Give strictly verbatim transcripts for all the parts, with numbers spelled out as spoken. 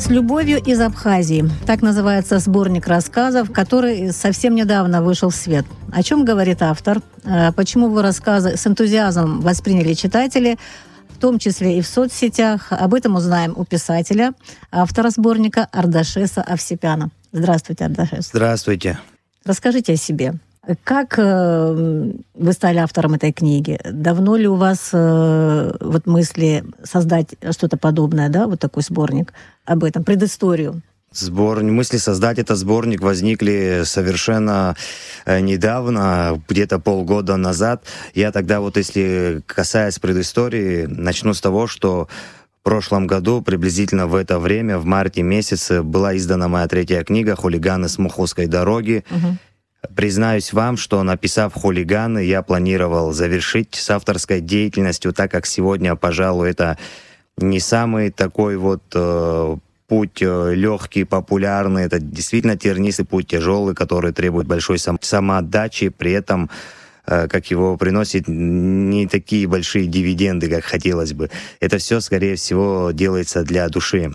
«С любовью из Абхазии». Так называется сборник рассказов, который совсем недавно вышел в свет. О чем говорит автор? Почему его рассказы с энтузиазмом восприняли читатели, в том числе и в соцсетях? Об этом узнаем у писателя, автора сборника Ардашеса Овсепяна. Здравствуйте, Ардашес. Здравствуйте. Расскажите о себе. Как э, вы стали автором этой книги? Давно ли у вас э, вот мысли создать что-то подобное, да, вот такой сборник об этом, предысторию? Сбор... Мысли создать этот сборник возникли совершенно недавно, где-то полгода назад. Я тогда вот, если касаясь предыстории, начну с того, что в прошлом году, приблизительно в это время, в марте месяце, была издана моя третья книга «Хулиганы с Муховской дороги». Угу. Признаюсь вам, что, написав «Хулиганы», я планировал завершить с авторской деятельностью, так как сегодня, пожалуй, это не самый такой вот э, путь э, легкий, популярный, это действительно тернистый путь, тяжелый, который требует большой сам- самоотдачи, при этом, э, как его приносит, не такие большие дивиденды, как хотелось бы. Это все, скорее всего, делается для души.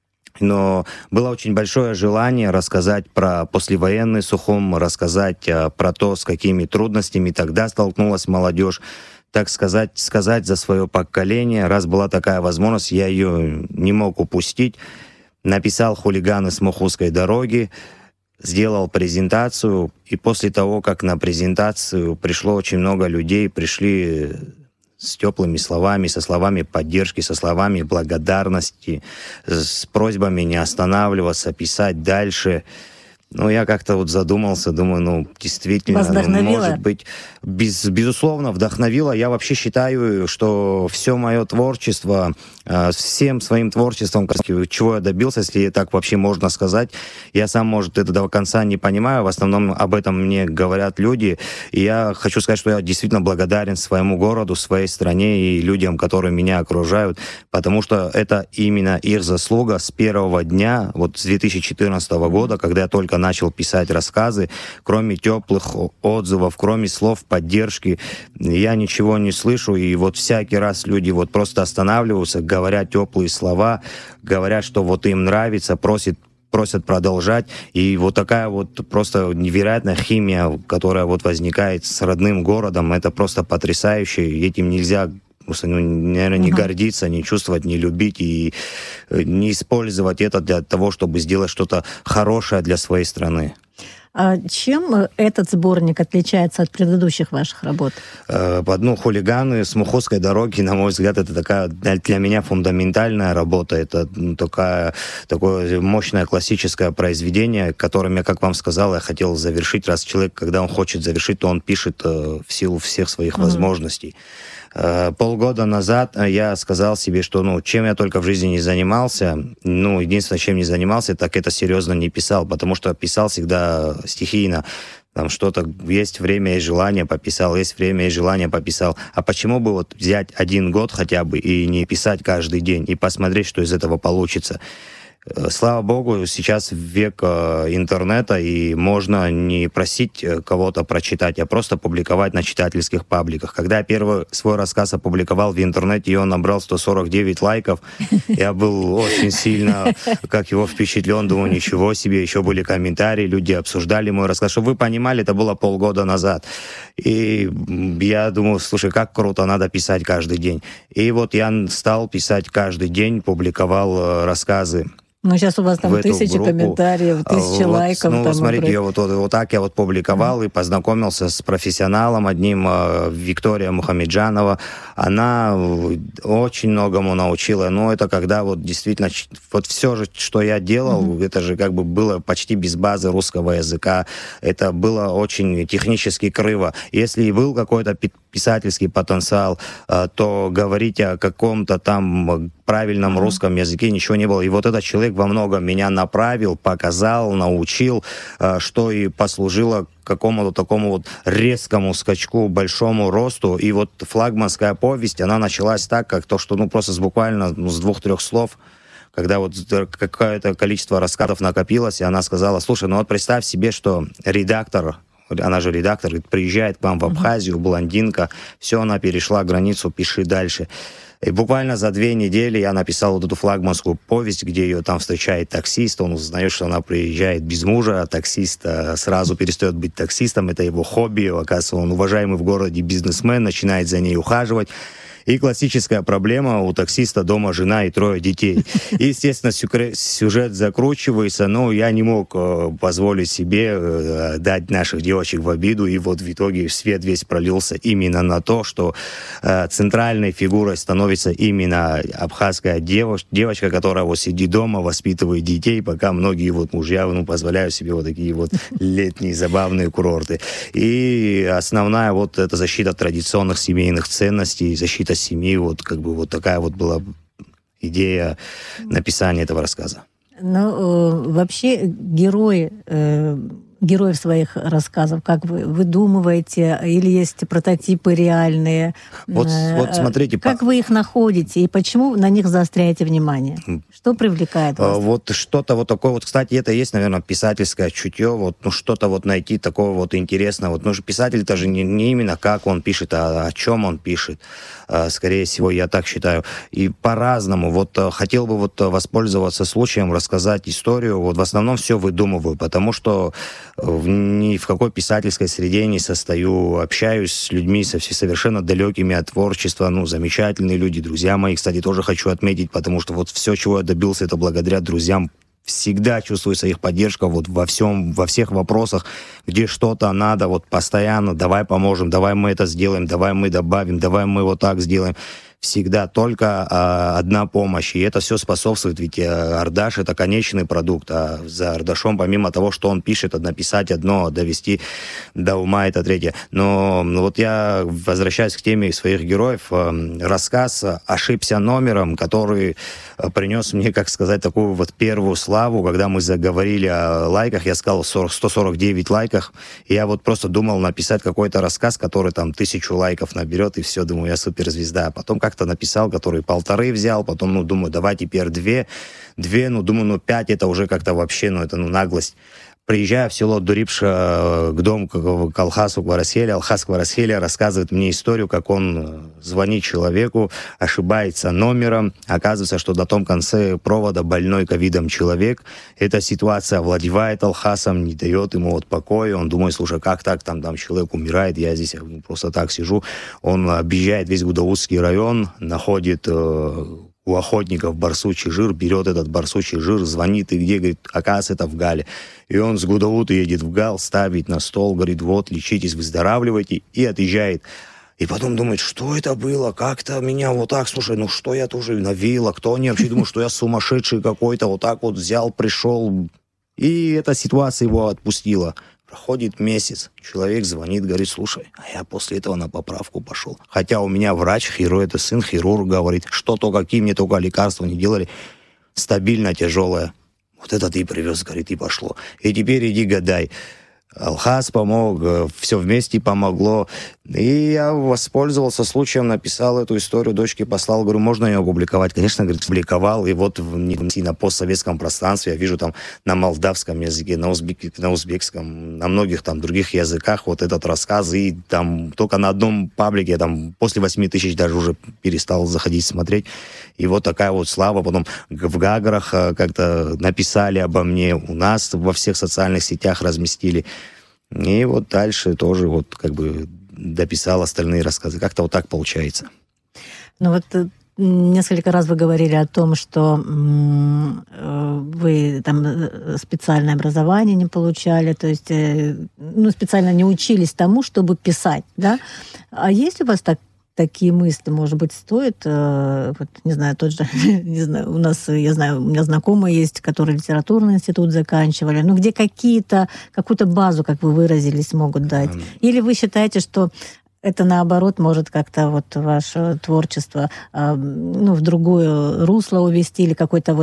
Но было очень большое желание рассказать про послевоенный Сухум, рассказать а, про то, с какими трудностями тогда столкнулась молодежь, так сказать, сказать за свое поколение. Раз была такая возможность, я ее не мог упустить. Написал «Хулиганы с Муховской дороги», сделал презентацию, и после того, как на презентацию пришло очень много людей, пришли с теплыми словами, со словами поддержки, со словами благодарности, с просьбами не останавливаться, писать дальше. Ну, я как-то вот задумался, думаю, ну, действительно, ну, может быть, без, безусловно, вдохновило. Я вообще считаю, что все мое творчество, всем своим творчеством, чего я добился, если так вообще можно сказать, я сам, может, это до конца не понимаю, в основном об этом мне говорят люди, и я хочу сказать, что я действительно благодарен своему городу, своей стране и людям, которые меня окружают, потому что это именно их заслуга с первого дня, вот с две тысячи четырнадцатого года, когда я только начал писать рассказы, кроме теплых отзывов, кроме слов поддержки, я ничего не слышу, и вот всякий раз люди вот просто останавливаются, говорят теплые слова, говорят, что вот им нравится, просят просят продолжать, и вот такая вот просто невероятная химия, которая вот возникает с родным городом, это просто потрясающе, и этим нельзя, ну, наверное, не uh-huh. гордиться, не чувствовать, не любить и не использовать это для того, чтобы сделать что-то хорошее для своей страны. А чем этот сборник отличается от предыдущих ваших работ? Ну, «Хулиганы с Муховской дороги», на мой взгляд, это такая для меня фундаментальная работа. Это такая, такое мощное классическое произведение, которым я, как вам сказал, я хотел завершить. Раз человек, когда он хочет завершить, то он пишет в силу всех своих mm-hmm. возможностей. Полгода назад я сказал себе, что, ну, чем я только в жизни не занимался, ну, единственное, чем не занимался, так это серьезно не писал, потому что писал всегда стихийно. Там что-то, есть время и желание, пописал, есть время и желание, пописал. А почему бы вот взять один год хотя бы и не писать каждый день, и посмотреть, что из этого получится? Слава богу, сейчас век интернета, и можно не просить кого-то прочитать, а просто публиковать на читательских пабликах. Когда я первый свой рассказ опубликовал в интернете, и он набрал сто сорок девять лайков, я был очень сильно, как его, впечатлен, думаю, ничего себе, еще были комментарии, люди обсуждали мой рассказ. Чтобы вы понимали, это было полгода назад. И я думаю, слушай, как круто, надо писать каждый день. И вот я стал писать каждый день, публиковал рассказы. Ну, сейчас у вас там тысячи группу. комментариев, тысячи вот, лайков. Ну, там смотрите, я вот, вот, вот так я вот публиковал mm-hmm. и познакомился с профессионалом одним, Виктория Мухамеджанова. Она очень многому научила. Но это когда вот действительно, вот все же, что я делал, mm-hmm. это же как бы было почти без базы русского языка. Это было очень технически криво. Если и был какой-то писательский потенциал, то говорить о каком-то там правильном mm-hmm. русском языке ничего не было. И вот этот человек во многом меня направил, показал, научил, что и послужило к какому-то такому вот резкому скачку, большому росту. И вот флагманская повесть, она началась так, как то, что ну просто с буквально ну, с двух-трех слов, когда вот какое-то количество рассказов накопилось, и она сказала, слушай, ну вот представь себе, что редактор, она же редактор, приезжает к вам в Абхазию, блондинка, все, она перешла границу, пиши дальше. И буквально за две недели я написал вот эту флагманскую повесть, где ее там встречает таксист, он узнает, что она приезжает без мужа, а таксист сразу перестает быть таксистом, это его хобби, оказывается, он уважаемый в городе бизнесмен, начинает за ней ухаживать. И классическая проблема: у таксиста дома жена и трое детей. И, естественно, сюжет закручивается, но я не мог э, позволить себе э, дать наших девочек в обиду, и вот в итоге свет весь пролился именно на то, что э, центральной фигурой становится именно абхазская девоч- девочка, которая вот сидит дома, воспитывает детей, пока многие вот мужья ну, позволяют себе вот такие вот летние забавные курорты. И основная вот эта защита традиционных семейных ценностей, защита семьи, вот как бы вот такая вот была идея написания этого рассказа. Ну, э, вообще герои, э, героев своих рассказов, как вы выдумываете, или есть прототипы реальные? Вот, э, вот смотрите. Как по... вы их находите и почему на них заостряете внимание? Что привлекает вас? Вот что-то вот такое вот, кстати, это есть, наверное, писательское чутье, вот, ну, что-то вот найти такого вот интересного. Вот, ну, же писатель это же не, не именно как он пишет, а о чем он пишет. Скорее всего, я так считаю. И по-разному. Вот хотел бы вот воспользоваться случаем, рассказать историю. Вот в основном все выдумываю, потому что ни в какой писательской среде не состою. Общаюсь с людьми совершенно далекими от творчества. Ну, замечательные люди, друзья мои, кстати, тоже хочу отметить, потому что вот все, чего я добился, это благодаря друзьям. Всегда чувствуется их поддержка вот во всем, во всех вопросах, где что-то надо, вот постоянно, давай поможем, давай мы это сделаем, давай мы добавим, давай мы вот так сделаем. Всегда только э, одна помощь, и это все способствует, ведь э, Ардаш — это конечный продукт, а за Ардашом, помимо того, что он пишет, написать одно, довести до ума — это третье. Но ну, вот я возвращаюсь к теме своих героев. Э, рассказ ошибся номером, который э, принес мне, как сказать, такую вот первую славу, когда мы заговорили о лайках, я сказал сто сорок девять лайках, и я вот просто думал написать какой-то рассказ, который там тысячу лайков наберет, и все, думаю, я суперзвезда. А потом как-то написал, который полторы взял, потом, ну, думаю, давай теперь две, две, ну, думаю, ну, пять, это уже как-то вообще, ну, это, ну, наглость. Приезжаю в село Дурипша к дому, к Алхасу Кварасхелия, Алхас Кварасхелия рассказывает мне историю, как он звонит человеку, ошибается номером, оказывается, что на том конце провода больной ковидом человек. Эта ситуация овладевает Алхасом, не дает ему вот покоя, он думает, слушай, как так, там, там человек умирает, я здесь просто так сижу. Он объезжает весь Гудаутский район, находит э, у охотников барсучий жир, берет этот барсучий жир, звонит, и где, говорит, оказывается, это в Гале. И он с Гудаута едет в Гал, ставит на стол, говорит, вот, лечитесь, выздоравливайте, и отъезжает. И потом думает, что это было, как-то меня вот так, слушай, ну что я тоже навеял, кто они вообще думают, что я сумасшедший какой-то, вот так вот взял, пришел. И эта ситуация его отпустила. Проходит месяц, человек звонит, говорит, слушай, а я после этого на поправку пошел. Хотя у меня врач, хирург, это сын хирург, говорит, что то, какие мне только лекарства не делали, стабильно тяжелое. Вот это ты привез, говорит, и пошло. И теперь иди гадай. Алхас помог, все вместе помогло. И я воспользовался случаем, написал эту историю, дочке послал, говорю, можно ее опубликовать? Конечно, говорит, публиковал. И вот в, на постсоветском пространстве я вижу там на молдавском языке, на, узбек, на узбекском, на многих там других языках вот этот рассказ. И там только на одном паблике, я там после восьми тысяч даже уже перестал заходить смотреть. И вот такая вот слава. Потом в Гаграх как-то написали обо мне, у нас во всех социальных сетях разместили. И вот дальше тоже вот как бы дописал остальные рассказы. Как-то вот так получается. Ну вот несколько раз вы говорили о том, что вы там специальное образование не получали, то есть ну, специально не учились тому, чтобы писать, да? А есть у вас так такие мысли, может быть, стоит, э, вот, не знаю, тот же, не знаю, у нас, я знаю, у меня знакомые есть, которые литературный институт заканчивали, ну, где какие-то, какую-то базу, как вы выразились, могут дать. Или вы считаете, что это, наоборот, может как-то вот ваше творчество э, ну, в другое русло увести, или какой-то вот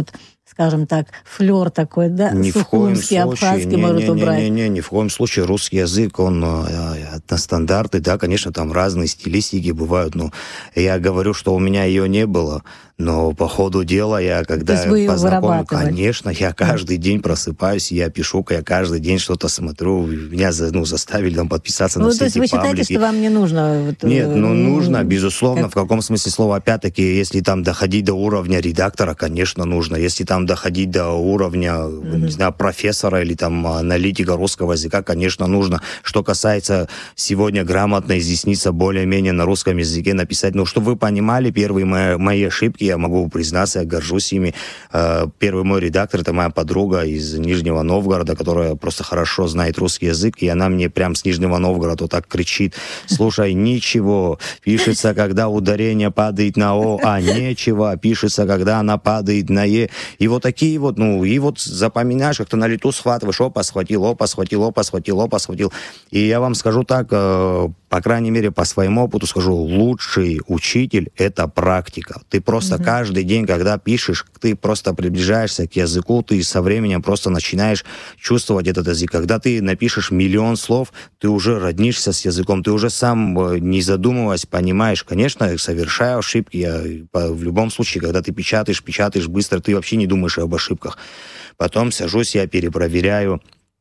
скажем так, флер такой, да, ни сухумский, абхазский может не, убрать? Не, не, не, ни в коем случае. Русский язык, он э, на стандарты, да, конечно, там разные стилистики бывают, но я говорю, что у меня ее не было, но по ходу дела я, когда познакомился, конечно, я каждый день просыпаюсь, я пишу, я каждый день что-то смотрю, меня ну, заставили там подписаться ну, на все то есть эти вы паблики. считаете, что вам не нужно? Вот, Нет, ну нужно, безусловно, как... в каком смысле слова, опять-таки, если там доходить до уровня редактора, конечно, нужно, если там доходить до уровня, mm-hmm. не знаю, профессора или там аналитика русского языка, конечно, нужно. Что касается сегодня грамотно изъясниться более-менее на русском языке, написать, ну, чтобы вы понимали, первые мои, мои ошибки, я могу признаться, я горжусь ими. Первый мой редактор, это моя подруга из Нижнего Новгорода, которая просто хорошо знает русский язык, и она мне прям с Нижнего Новгорода вот так кричит: слушай, ничего, пишется, когда ударение падает на О, а нечего, пишется, когда она падает на Е. И вот такие вот, ну, и вот запоминаешь, как-то на лету схватываешь, опа, схватил, опа, схватил, опа, схватил, опа, схватил. И я вам скажу так, по крайней мере, по своему опыту скажу, лучший учитель — это практика. Ты просто mm-hmm. каждый день, когда пишешь, ты просто приближаешься к языку, ты со временем просто начинаешь чувствовать этот язык. Когда ты напишешь миллион слов, ты уже роднишься с языком, ты уже сам, не задумываясь, понимаешь. Конечно, я совершаю ошибки. Я, в любом случае, когда ты печатаешь, печатаешь быстро, ты вообще не думаешь об ошибках. Потом сажусь, я перепроверяю.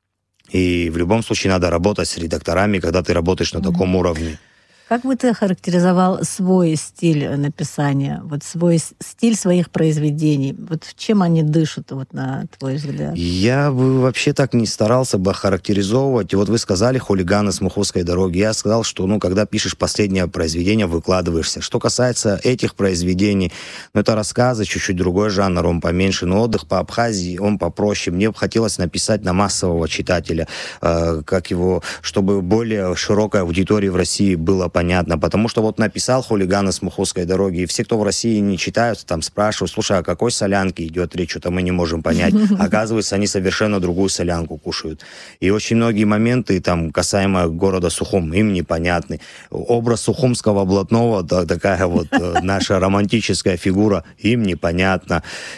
И в любом случае надо работать с редакторами, когда ты работаешь на mm-hmm. таком уровне. Как бы ты охарактеризовал свой стиль написания, вот свой стиль своих произведений? Вот чем они дышат, вот, на твой взгляд? Я бы вообще так не старался бы охарактеризовывать. Вот вы сказали «Хулиганы с Муховской дороги». Я сказал, что ну, когда пишешь последнее произведение, выкладываешься. Что касается этих произведений, ну, это рассказы, чуть-чуть другой жанр, он поменьше. Но «Отдых по Абхазии», он попроще. Мне бы хотелось написать на массового читателя, э, как его, чтобы более широкой аудитории в России было понятно, потому что вот написал «Хулиганы с Муховской дороги», и все, кто в России не читают, там спрашивают: слушай, о какой солянке идет речь, что-то мы не можем понять. Оказывается, они совершенно другую солянку кушают. И очень многие моменты, там, касаемо города Сухум, им непонятны. Образ сухумского блатного, да, такая вот наша романтическая фигура, им непонятно.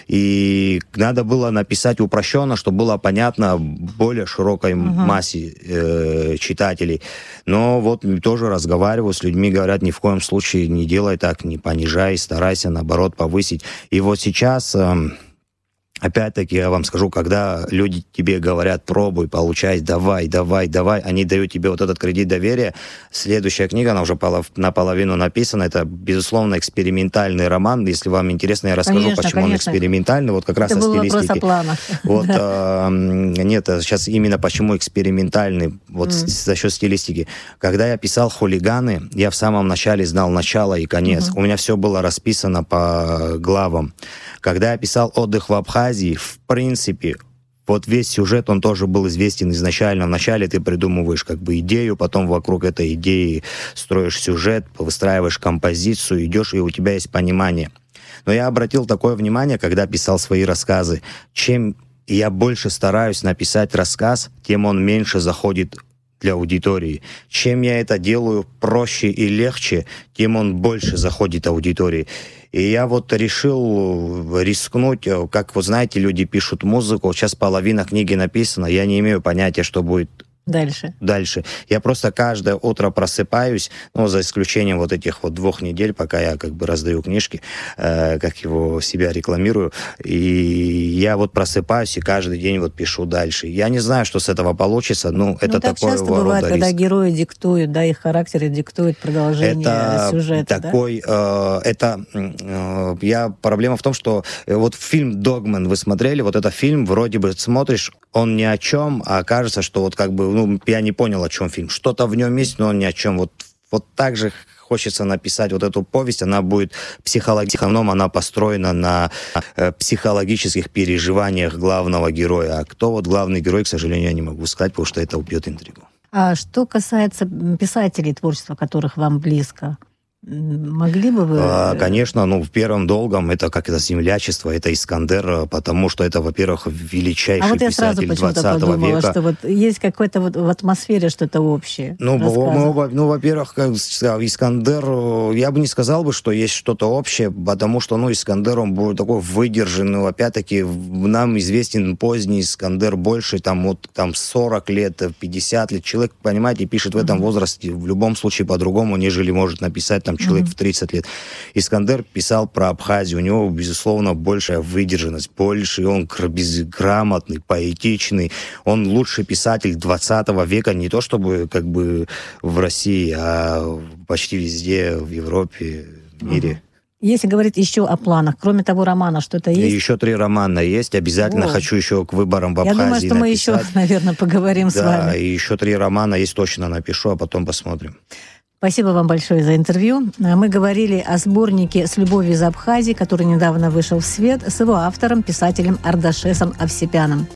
И надо было написать упрощенно, чтобы было понятно более широкой uh-huh. массе э, читателей. Но вот тоже разговариваю с людьми, говорят, ни в коем случае не делай так, не понижай, старайся, наоборот, повысить. И вот сейчас... Э, Опять-таки, я вам скажу, когда люди тебе говорят: пробуй, получай, давай, давай, давай, они дают тебе вот этот кредит доверия. Следующая книга, она уже полов, наполовину написана, это, безусловно, экспериментальный роман. Если вам интересно, я расскажу, конечно, почему конечно. он экспериментальный, вот как раз это о стилистике. Это был вопрос о планах. Вот, э, нет, сейчас именно почему экспериментальный, вот mm. за счет стилистики. Когда я писал «Хулиганы», я в самом начале знал начало и конец. Mm-hmm. У меня все было расписано по главам. Когда я писал «Отдых в Абхазии», в принципе, вот весь сюжет, он тоже был известен изначально. Вначале ты придумываешь как бы идею, потом вокруг этой идеи строишь сюжет, выстраиваешь композицию, идешь, и у тебя есть понимание. Но я обратил такое внимание, когда писал свои рассказы. Чем я больше стараюсь написать рассказ, тем он меньше заходит для аудитории. Чем я это делаю проще и легче, тем он больше заходит аудитории. И я вот решил рискнуть, как, вот знаете, люди пишут музыку, сейчас половина книги написана, я не имею понятия, что будет Дальше. Дальше. Я просто каждое утро просыпаюсь, ну, за исключением вот этих вот двух недель, пока я как бы раздаю книжки, э, как его себя рекламирую, и я вот просыпаюсь и каждый день вот пишу дальше. Я не знаю, что с этого получится, но ну, это так такое часто бывает, риск. когда герои диктуют, да, их характеры диктуют продолжение это сюжета, такой, да? э, это, э, я, проблема в том, что вот фильм «Догман» вы смотрели, вот этот фильм, вроде бы смотришь, он ни о чем, а кажется, что вот как бы, ну, я не понял, о чем фильм. Что-то в нем есть, но он ни о чем. Вот, вот так же хочется написать вот эту повесть, она будет психологической, она построена на э, психологических переживаниях главного героя. А кто вот главный герой, к сожалению, я не могу сказать, потому что это убьет интригу. А что касается писателей, творчества которых вам близко? Могли бы вы... А, конечно, ну, в первом долгом это как это землячество, это Искандер, потому что это, во-первых, величайший а вот я сразу писатель почему-то двадцатого подумала, века. что вот есть какое-то вот в атмосфере что-то общее. Ну, мы оба, ну, во-первых, как сказал, Искандер, я бы не сказал бы, что есть что-то общее, потому что, ну, Искандер, он был такой выдержанный, опять-таки, нам известен поздний Искандер больше, там, вот, там, сорок лет, пятьдесят лет. Человек, понимаете, пишет в этом mm-hmm. возрасте в любом случае по-другому, нежели может написать, там, человек mm-hmm. в тридцать лет. Искандер писал про Абхазию, у него, безусловно, большая выдержанность, больше, он грамотный, поэтичный, он лучший писатель двадцатого века, не то чтобы, как бы, в России, а почти везде, в Европе, в мире. Mm-hmm. Если говорить еще о планах, кроме того романа, что-то есть? И еще три романа есть. Обязательно О. хочу еще к выборам в Абхазии написать. Я думаю, что написать. Мы еще, наверное, поговорим да, с вами. Да, и еще три романа есть, точно напишу, а потом посмотрим. Спасибо вам большое за интервью. Мы говорили о сборнике «С любовью из Абхазии», который недавно вышел в свет, с его автором, писателем Ардашесом Овсепяном.